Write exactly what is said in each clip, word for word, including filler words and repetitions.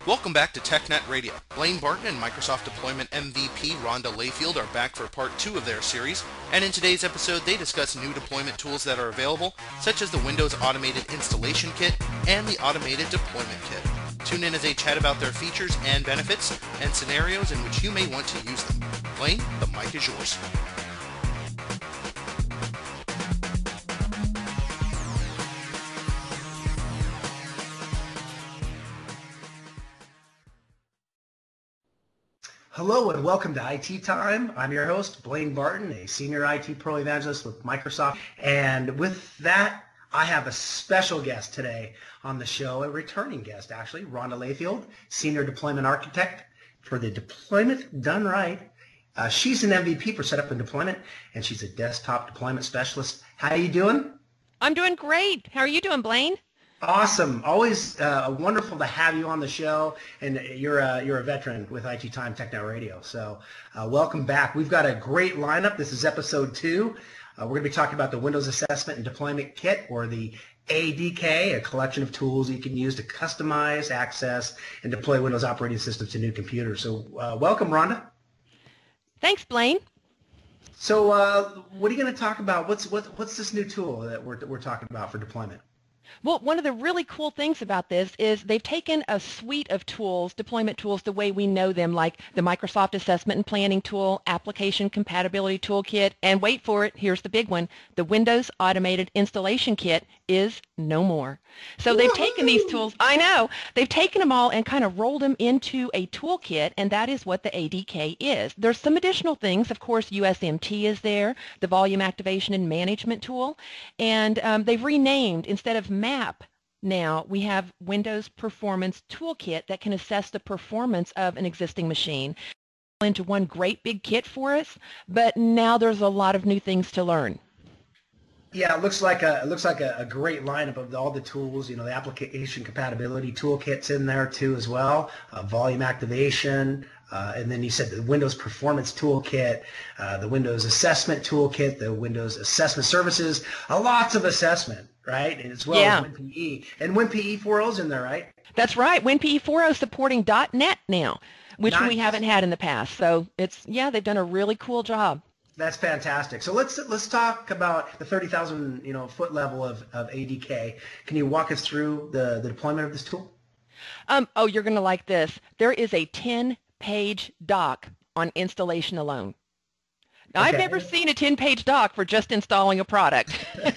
Welcome back to TechNet Radio. Blaine Barton and Microsoft Deployment M V P Rhonda Layfield are back for part two of their series, and in today's episode they discuss new deployment tools that are available, such as the Windows Automated Installation Kit and the Automated Deployment Kit. Tune in as they chat about their features and benefits and scenarios in which you may want to use them. Blaine, the mic is yours. Hello and welcome to I T Time. I'm your host, Blaine Barton, a senior I T pro evangelist with Microsoft. And with that, I have a special guest today on the show, a returning guest actually, Rhonda Layfield, senior deployment architect for the Deployment Done Right. Uh, she's an M V P for setup and deployment, and she's a desktop deployment specialist. How are you doing? I'm doing great. How are you doing, Blaine? Awesome. Always uh, wonderful to have you on the show, and you're a, you're a veteran with I T Time TechNet Radio. So uh, welcome back. We've got a great lineup. This is episode two. Uh, we're going to be talking about the Windows Assessment and Deployment Kit, or the A D K, a collection of tools you can use to customize, access, and deploy Windows operating systems to new computers. So uh, welcome, Rhonda. Thanks, Blaine. So uh, what are you going to talk about? What's what, what's this new tool that we're we're talking about for deployment? Well, one of the really cool things about this is they've taken a suite of tools, deployment tools, the way we know them, like the Microsoft Assessment and Planning Tool, Application Compatibility Toolkit, and wait for it, here's the big one, the Windows Automated Installation Kit is no more. So they've taken these tools, I know, they've taken them all and kind of rolled them into a toolkit, and that is what the A D K is. There's some additional things. Of course, U S M T is there, the Volume Activation and Management Tool, and um, they've renamed, instead of MAP, now we have Windows Performance Toolkit that can assess the performance of an existing machine into one great big kit for us, but now there's a lot of new things to learn. Yeah, it looks like a it looks like a, a great lineup of all the tools. You know, the application compatibility toolkit's in there too as well. Uh, volume activation, uh, and then you said the Windows Performance Toolkit, uh, the Windows Assessment Toolkit, the Windows Assessment Services. A lots of assessment, right? And as well yeah. as WinPE, and WinPE four point oh is in there, right? That's right. WinPE four point oh is supporting dot net now, which Nice. we haven't had in the past. So it's yeah, they've done a really cool job. That's fantastic. So let's let's talk about the thirty thousand you know foot level of, of A D K. Can you walk us through the, the deployment of this tool? Um, oh, you're going to like this. There is a ten-page doc on installation alone. Now, Okay. I've never seen a ten-page doc for just installing a product.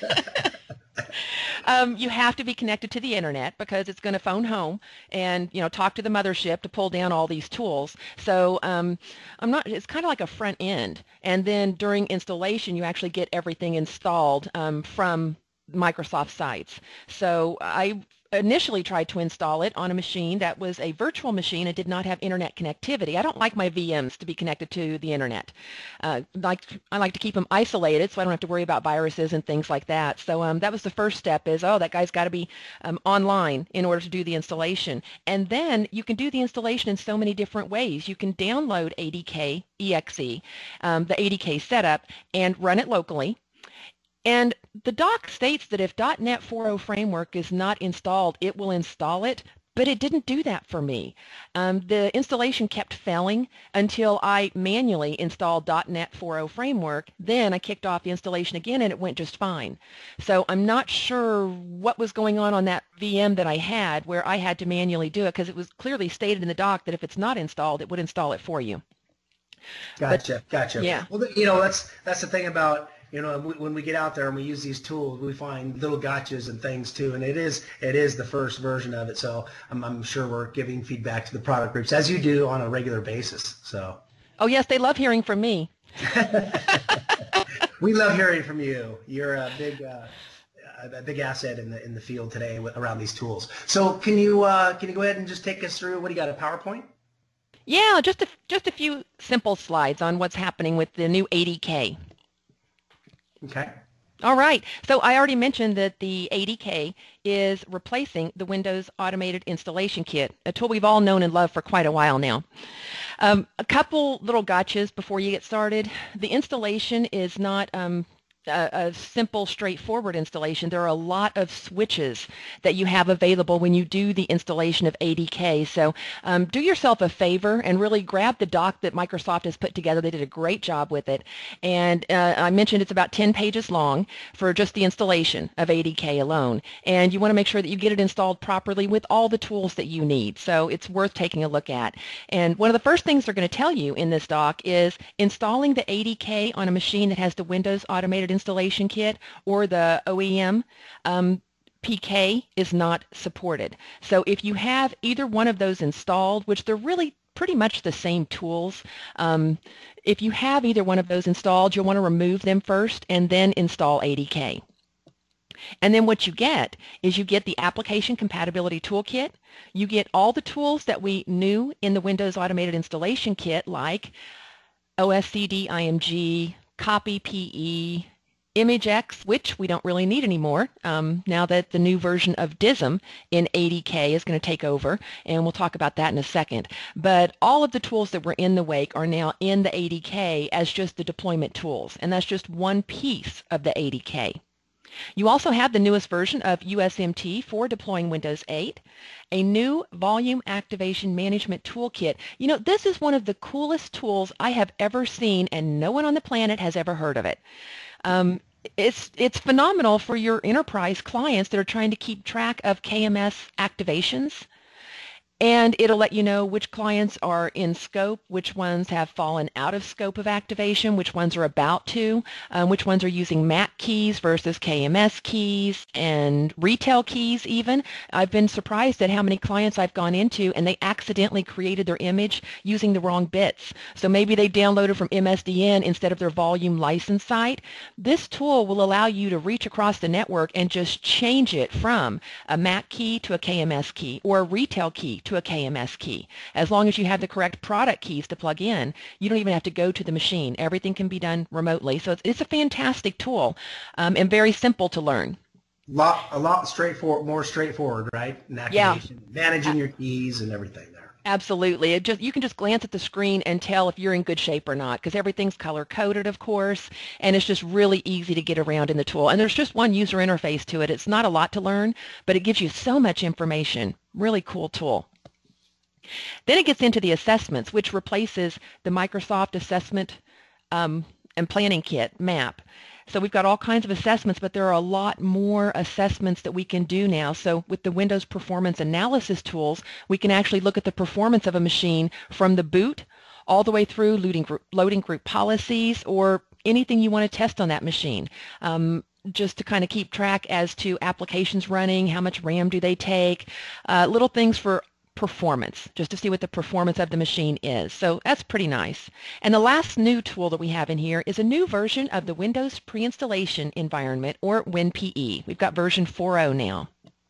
Um, you have to be connected to the internet because it's going to phone home and you know talk to the mothership to pull down all these tools. So um, I'm not. It's kind of like a front end, and then during installation, you actually get everything installed um, from Microsoft sites. So I initially tried to install it on a machine that was a virtual machine and did not have internet connectivity. I don't like my V Ms to be connected to the internet. Uh, like I like to keep them isolated so I don't have to worry about viruses and things like that. So um, that was the first step is, oh, that guy's got to be um, online in order to do the installation. And then you can do the installation in so many different ways. You can download A D K E X E, um, the A D K setup, and run it locally. And the doc states that if .NET four point oh framework is not installed, it will install it, but it didn't do that for me. Um, the installation kept failing until I manually installed .NET four point oh framework. Then I kicked off the installation again and it went just fine. So I'm not sure what was going on on that V M that I had where I had to manually do it, because it was clearly stated in the doc that if it's not installed, it would install it for you. Gotcha, But, gotcha. yeah. Well, you know, that's that's the thing about, you know, when we get out there and we use these tools, we find little gotchas and things too, and it is it is the first version of it. So I'm, I'm sure we're giving feedback to the product groups, as you do on a regular basis. So. Oh yes, they love hearing from me. We love hearing from you. You're a big uh, a big asset in the in the field today around these tools. So can you uh, can you go ahead and just take us through, what do you got, a PowerPoint? Yeah, just a, just a few simple slides on what's happening with the new A D K. Okay. All right. So I already mentioned that the A D K is replacing the Windows Automated Installation Kit, a tool we've all known and loved for quite a while now. Um, a couple little gotchas before you get started. The installation is not um, a, a simple, straightforward installation. There are a lot of switches that you have available when you do the installation of A D K. So um, do yourself a favor and really grab the doc that Microsoft has put together. They did a great job with it. And uh, I mentioned it's about ten pages long for just the installation of A D K alone. And you want to make sure that you get it installed properly with all the tools that you need. So it's worth taking a look at. And one of the first things they're going to tell you in this doc is installing the A D K on a machine that has the Windows Automated Installation Kit or the O E M um, P K is not supported. So if you have either one of those installed, which they're really pretty much the same tools, um, if you have either one of those installed, you'll want to remove them first and then install A D K. And then what you get is you get the Application Compatibility Toolkit. You get all the tools that we knew in the Windows Automated Installation Kit, like O S C D I M G, Copy P E, ImageX, which we don't really need anymore um, now that the new version of D I S M in A D K is going to take over, and we'll talk about that in a second. But all of the tools that were in the Wake are now in the A D K as just the deployment tools, and that's just one piece of the A D K. You also have the newest version of U S M T for deploying Windows eight, a new Volume Activation Management Toolkit. You know, this is one of the coolest tools I have ever seen, and no one on the planet has ever heard of it. Um, it's, it's phenomenal for your enterprise clients that are trying to keep track of K M S activations. And it'll let you know which clients are in scope, which ones have fallen out of scope of activation, which ones are about to, um, which ones are using M A C keys versus K M S keys and retail keys even. I've been surprised at how many clients I've gone into and they accidentally created their image using the wrong bits. So maybe they downloaded from M S D N instead of their volume license site. This tool will allow you to reach across the network and just change it from a M A C key to a K M S key or a retail key to to a K M S key. As long as you have the correct product keys to plug in, you don't even have to go to the machine. Everything can be done remotely. So it's, it's a fantastic tool um, and very simple to learn. Lot, a lot straightforward, more straightforward, right? And activation, yeah. Managing your keys and everything there. Absolutely. It just, you can just glance at the screen and tell if you're in good shape or not, because everything's color-coded, of course, and it's just really easy to get around in the tool. And there's just one user interface to it. It's not a lot to learn, but it gives you so much information. Really cool tool. Then it gets into the assessments, which replaces the Microsoft Assessment um, and Planning Kit, MAP. So we've got all kinds of assessments, but there are a lot more assessments that we can do now. So with the Windows Performance Analysis tools, we can actually look at the performance of a machine from the boot all the way through loading group, loading group policies or anything you want to test on that machine. Um, just to kind of keep track as to applications running, how much RAM do they take, uh, little things for performance, just to see what the performance of the machine is. So that's pretty nice. And the last new tool that we have in here is a new version of the Windows Pre-Installation Environment, or WinPE. We've got version four point oh now.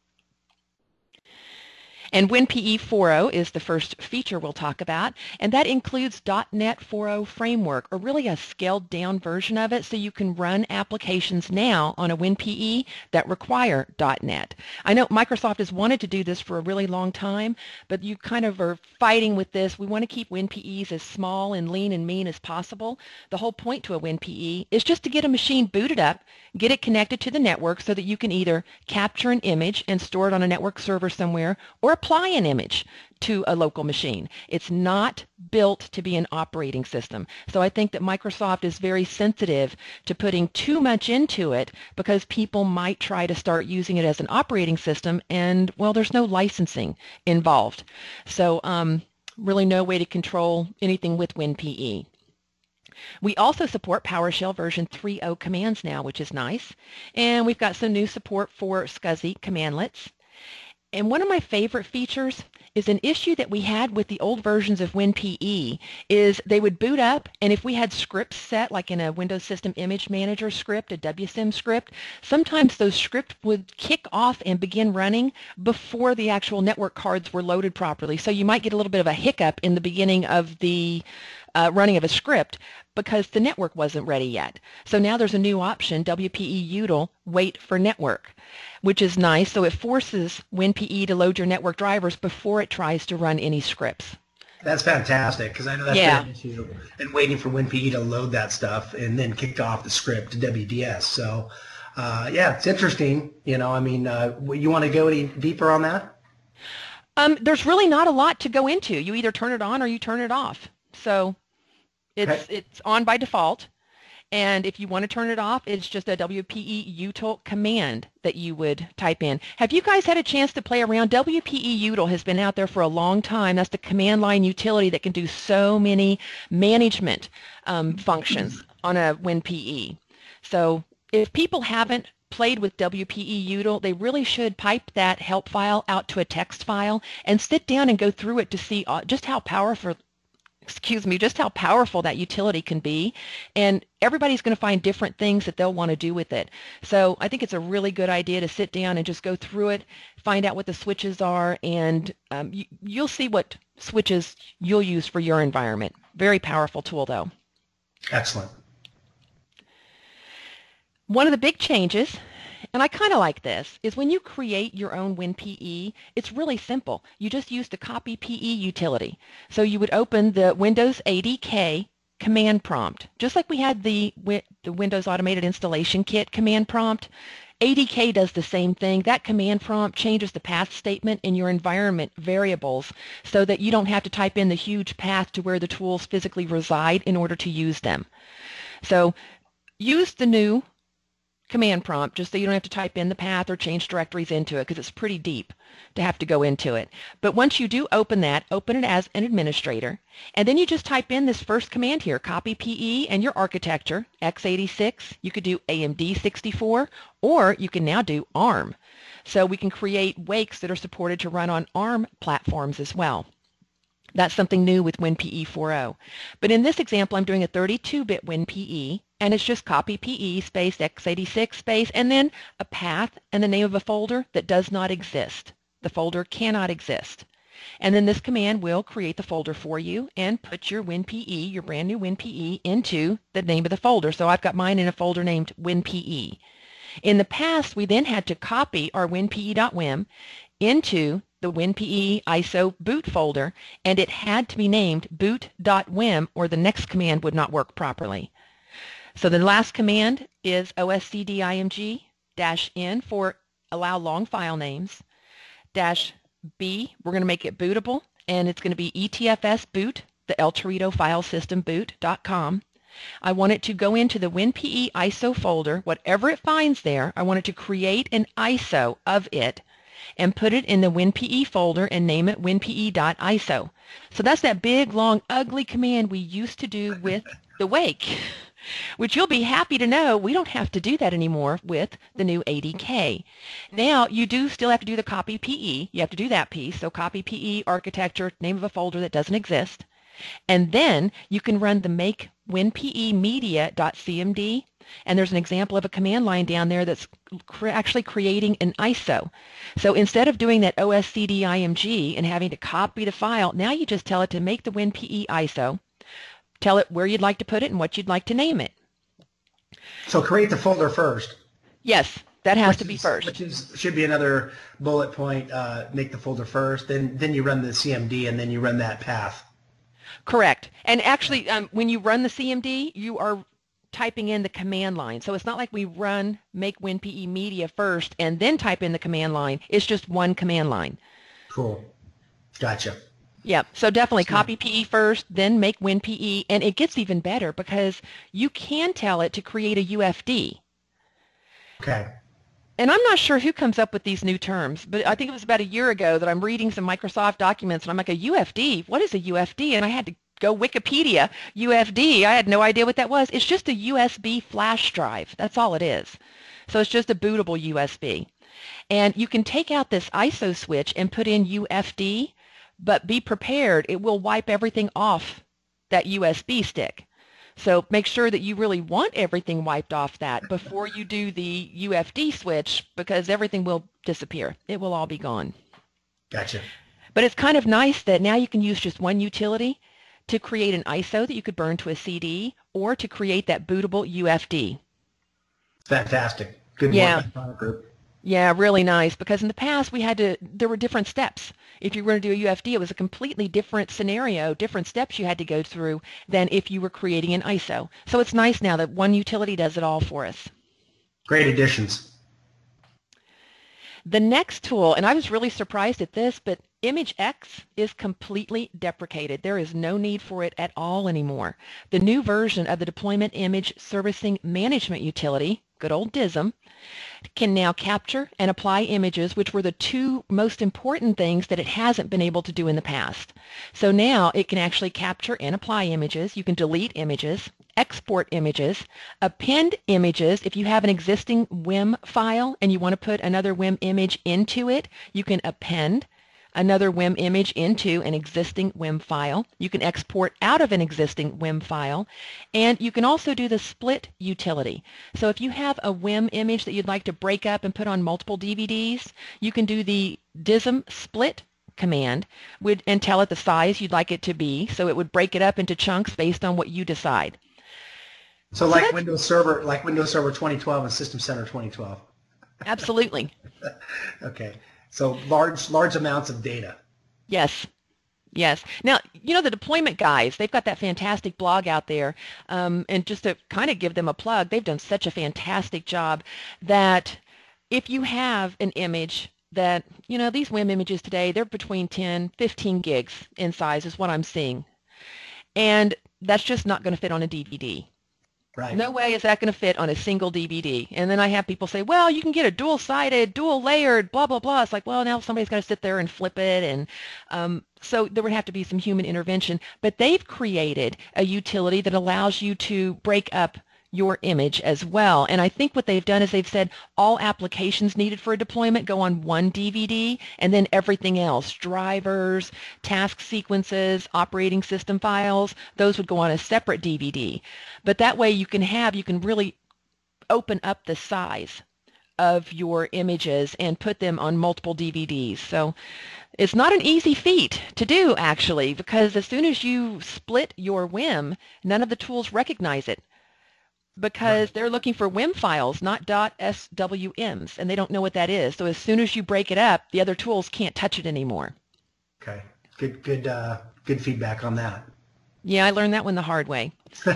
And WinPE four point oh is the first feature we'll talk about, and that includes dot net four point oh framework, or really a scaled down version of it, so you can run applications now on a WinPE that require dot net. I know Microsoft has wanted to do this for a really long time, but you kind of are fighting with this. We want to keep WinPEs as small and lean and mean as possible. The whole point to a WinPE is just to get a machine booted up, get it connected to the network so that you can either capture an image and store it on a network server somewhere, or apply an image to a local machine. It's not built to be an operating system. So I think that Microsoft is very sensitive to putting too much into it, because people might try to start using it as an operating system, and well, there's no licensing involved. So um, really no way to control anything with WinPE. We also support PowerShell version three point oh commands now, which is nice. And we've got some new support for SCSI commandlets. And one of my favorite features is an issue that we had with the old versions of WinPE is they would boot up, and if we had scripts set, like in a Windows System Image Manager script, a W S I M script, sometimes those scripts would kick off and begin running before the actual network cards were loaded properly. So you might get a little bit of a hiccup in the beginning of the uh, running of a script because the network wasn't ready yet. So now there's a new option, W P E U T L, wait for network, which is nice. So it forces WinPE to load your network drivers before it tries to run any scripts. That's fantastic, because I know that's Yeah. been an issue, and waiting for WinPE to load that stuff and then kick off the script to W D S. So, uh, yeah, it's interesting. You know, I mean, uh, you want to go any deeper on that? Um, there's really not a lot to go into. You either turn it on or you turn it off. So it's Okay. it's on by default. And if you want to turn it off, it's just a W P E util command that you would type in. Have you guys had a chance to play around? W P E util has been out there for a long time. That's the command line utility that can do so many management um, functions on a WinPE. So if people haven't played with W P E util, they really should pipe that help file out to a text file and sit down and go through it to see uh, just how powerful excuse me, just how powerful that utility can be. And everybody's going to find different things that they'll want to do with it. So I think it's a really good idea to sit down and just go through it, find out what the switches are, and um, you, you'll see what switches you'll use for your environment. Very powerful tool, though. Excellent. One of the big changes, and I kind of like this, is when you create your own WinPE, it's really simple. You just use the copy P E utility. So you would open the Windows A D K command prompt, just like we had the, the Windows Automated Installation Kit command prompt. A D K does the same thing. That command prompt changes the path statement in your environment variables so that you don't have to type in the huge path to where the tools physically reside in order to use them. So use the new command prompt just so you don't have to type in the path or change directories into it, because it's pretty deep to have to go into it. But once you do open that, open it as an administrator, and then you just type in this first command here, copy P E and your architecture, x eighty-six. You could do A M D sixty-four, or you can now do ARM. So we can create wakes that are supported to run on ARM platforms as well. That's something new with WinPE four point oh. But in this example, I'm doing a thirty-two bit WinPE, and it's just copy P E space x eighty-six space, and then a path and the name of a folder that does not exist. The folder cannot exist. And then this command will create the folder for you and put your WinPE, your brand new WinPE, into the name of the folder. So I've got mine in a folder named WinPE. In the past, we then had to copy our WinPE.wim into the WinPE I S O boot folder, and it had to be named boot.wim or the next command would not work properly. So the last command is oscdimg dash n for allow long file names, dash B, we're going to make it bootable, and it's going to be etfs boot, the El Torito file system boot dot com. I want it to go into the WinPE I S O folder, whatever it finds there, I want it to create an I S O of it and put it in the WinPE folder and name it winpe.iso. So that's that big, long, ugly command we used to do with the wake, which you'll be happy to know we don't have to do that anymore with the new A D K. Now, you do still have to do the copy P E. You have to do that piece. So copy P E, architecture, name of a folder that doesn't exist. And then you can run the make winpe media.cmd, and there's an example of a command line down there that's cr actually creating an I S O. So instead of doing that oscdimg and having to copy the file, now you just tell it to make the WinPE I S O, tell it where you'd like to put it and what you'd like to name it. So create the folder first. Yes, that has Which to be is- first. Which is should be another bullet point. Uh, make the folder first, then then you run the C M D, and then you run that path. Correct. And actually, um, when you run the C M D, you are typing in the command line. So it's not like we run make WinPE media first and then type in the command line. It's just one command line. Cool. Gotcha. Yeah, so definitely copy P E first, then make WinPE, and it gets even better because you can tell it to create a U F D. Okay. And I'm not sure who comes up with these new terms, but I think it was about a year ago that I'm reading some Microsoft documents, and I'm like, a U F D? What is a U F D? And I had to go Wikipedia, U F D. I had no idea what that was. It's just a U S B flash drive. That's all it is. So it's just a bootable U S B. And you can take out this I S O switch and put in U F D, but be prepared. It will wipe everything off that U S B stick. So make sure that you really want everything wiped off that before you do the U F D switch, because everything will disappear. It will all be gone. Gotcha. But it's kind of nice that now you can use just one utility to create an I S O that you could burn to a C D or to create that bootable U F D. Fantastic. Good Yeah. work, product group. Yeah, really nice, because in the past we had to, there were different steps. If you were going to do a U F D, it was a completely different scenario, different steps you had to go through than if you were creating an I S O. So it's nice now that one utility does it all for us. Great additions. The next tool, and I was really surprised at this, but ImageX is completely deprecated. There is no need for it at all anymore. The new version of the Deployment Image Servicing Management utility, good old D I S M, can now capture and apply images, which were the two most important things that it hasn't been able to do in the past. So now it can actually capture and apply images. You can delete images, export images, append images. If you have an existing W I M file and you want to put another W I M image into it, you can append another W I M image into an existing W I M file. You can export out of an existing W I M file, and you can also do the split utility. So if you have a W I M image that you'd like to break up and put on multiple D V Ds, you can do the D I S M split command would, and tell it the size you'd like it to be, so it would break it up into chunks based on what you decide. So, so like Windows Server, like Windows Server twenty twelve and System Center twenty twelve. Absolutely. Okay. So large, large amounts of data. Yes. Yes. Now, you know, the deployment guys, they've got that fantastic blog out there. Um, and just to kind of give them a plug, they've done such a fantastic job that if you have an image that, you know, these W I M images today, they're between ten, fifteen gigs in size is what I'm seeing. And that's just not going to fit on a D V D. Right. No way is that going to fit on a single D V D. And then I have people say, well, you can get a dual-sided, dual-layered, blah, blah, blah. It's like, well, now somebody's got to sit there and flip it. And um, so there would have to be some human intervention. But they've created a utility that allows you to break up your image as well. And I think what they've done is they've said all applications needed for a deployment go on one D V D, and then everything else, drivers, task sequences, operating system files, those would go on a separate D V D. But that way you can have, you can really open up the size of your images and put them on multiple D V Ds. So it's not an easy feat to do, actually, because as soon as you split your W I M, none of the tools recognize it, because right. they're looking for W I M files, not .swms, and they don't know what that is. So as soon as you break it up, the other tools can't touch it anymore. Okay, good, good, uh, good feedback on that. Yeah, I learned that one the hard way.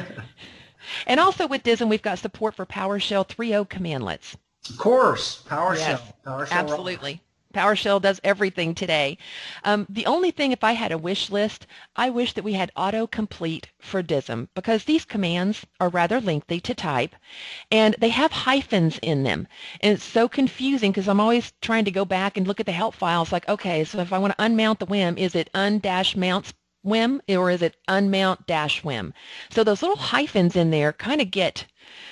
And also with D I S M, we've got support for PowerShell three point oh commandlets. Of course, PowerShell. Yes, PowerShell absolutely. Rocks. PowerShell does everything today. Um, the only thing, if I had a wish list, I wish that we had autocomplete for D I S M, because these commands are rather lengthy to type, and they have hyphens in them. And it's so confusing because I'm always trying to go back and look at the help files like, okay, so if I want to unmount the W I M, is it un-mounts W I M or is it unmount dash W I M? So those little hyphens in there kind of get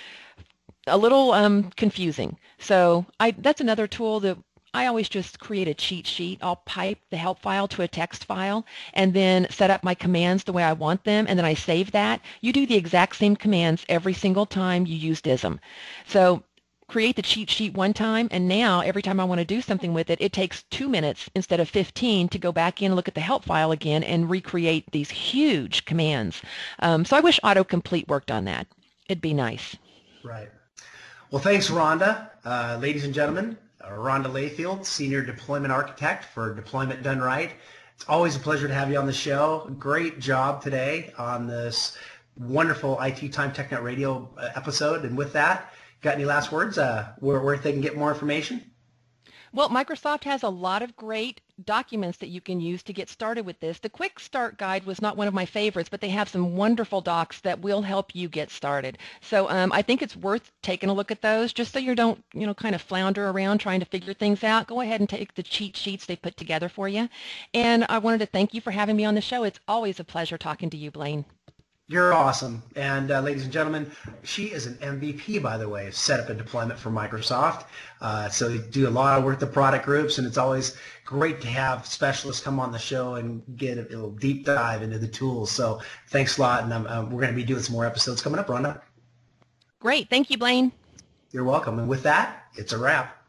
a little um, confusing. So I, that's another tool that I always just create a cheat sheet. I'll pipe the help file to a text file and then set up my commands the way I want them, and then I save that. You do the exact same commands every single time you use D I S M. So create the cheat sheet one time, and now every time I want to do something with it, it takes two minutes instead of fifteen to go back in and look at the help file again and recreate these huge commands. Um, so I wish autocomplete worked on that. It'd be nice. Right. Well, thanks, Rhonda. Uh, ladies and gentlemen, Rhonda Layfield, Senior Deployment Architect for Deployment Done Right. It's always a pleasure to have you on the show. Great job today on this wonderful I T Time TechNet Radio episode. And with that, got any last words uh, where, where they can get more information? Well, Microsoft has a lot of great documents that you can use to get started with this. The Quick Start Guide was not one of my favorites, but they have some wonderful docs that will help you get started. So um, I think it's worth taking a look at those just so you don't, you know, kind of flounder around trying to figure things out. Go ahead and take the cheat sheets they put together for you. And I wanted to thank you for having me on the show. It's always a pleasure talking to you, Blaine. You're awesome. And uh, ladies and gentlemen, she is an M V P, by the way, of setup and deployment for Microsoft. Uh, so you do a lot of work with the product groups, and it's always great to have specialists come on the show and get a little deep dive into the tools. So thanks a lot, and um, uh, we're going to be doing some more episodes coming up, Rhonda. Great. Thank you, Blaine. You're welcome. And with that, it's a wrap.